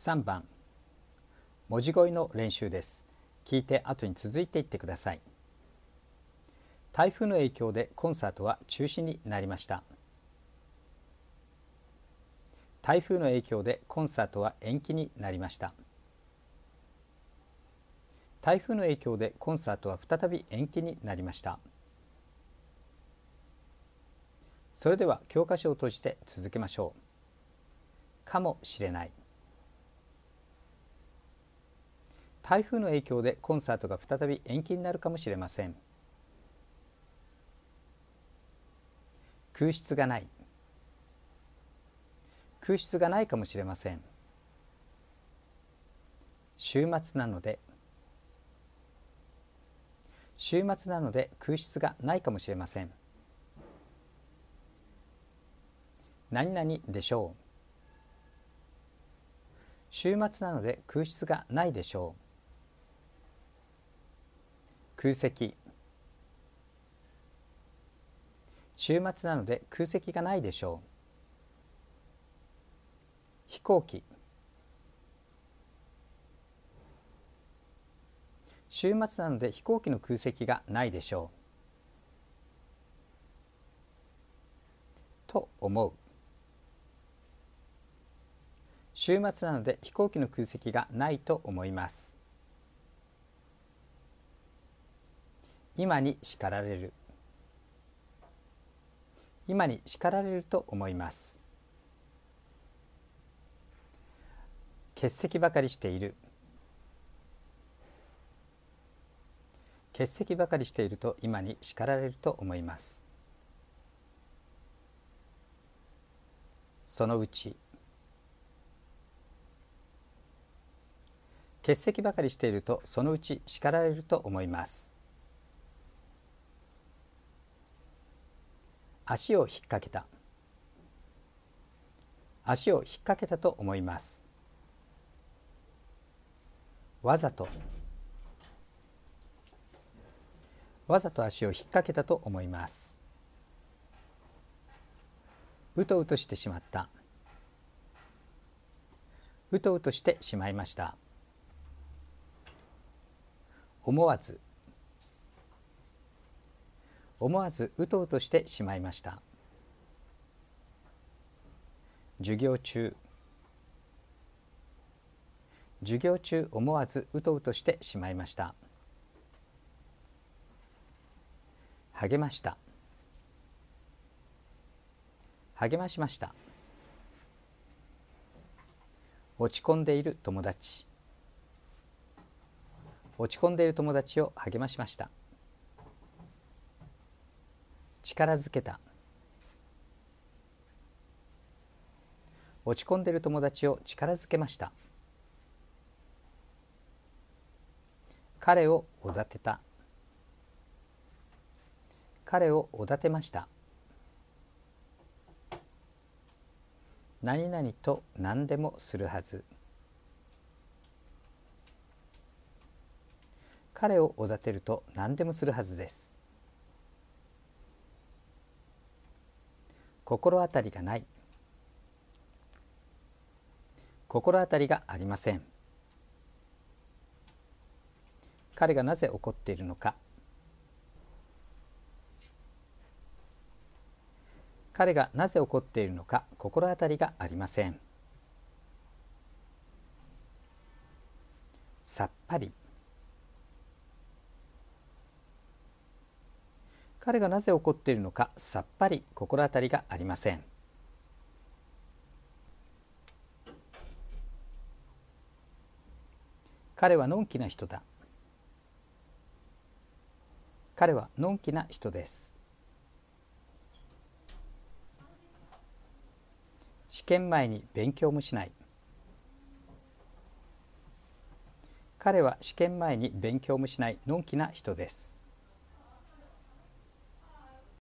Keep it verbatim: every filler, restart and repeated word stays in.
さんばん、文字声の練習です。聞いて後に続いていってください。台風の影響でコンサートは中止になりました。台風の影響でコンサートは延期になりました。台風の影響でコンサートは再び延期になりました。それでは教科書を閉じて続けましょう。かもしれない。台風の影響でコンサートが再び延期になるかもしれません。空室がない。空室がないかもしれません。週末なので。週末なので空室がないかもしれません。何々でしょう。週末なので空室がないでしょう。空席。週末なので空席がないでしょう。飛行機。週末なので飛行機の空席がないでしょう。と思う。週末なので飛行機の空席がないと思います。今に叱られる。今に叱られると思います。欠席ばかりしている。欠席ばかりしていると今に叱られると思います。そのうち。欠席ばかりしているとそのうち叱られると思います。足を引っ掛けた。足を引っ掛けたと思います。わざと。わざと足を引っ掛けたと思います。うとうとしてしまった。うとうとしてしまいました。思わず。思わずうとうとしてしまいました。授業中。授業中思わずうとうとしてしまいました。励ました。励ましました。落ち込んでいる友達。落ち込んでいる友達を励ましました。力づけた。落ち込んでいる友達を力づけました。彼をおだてた。彼をおだてました。何々と何でもするはず。彼をおだてると何でもするはずです。心当たりがない。心当たりがありません。彼がなぜ怒っているのか。彼がなぜ怒っているのか心当たりがありません。さっぱり。彼がなぜ怒っているのかさっぱり心当たりがありません。彼はのんきな人だ。彼はのんきな人です。試験前に勉強もしない。彼は試験前に勉強もしないのんきな人です。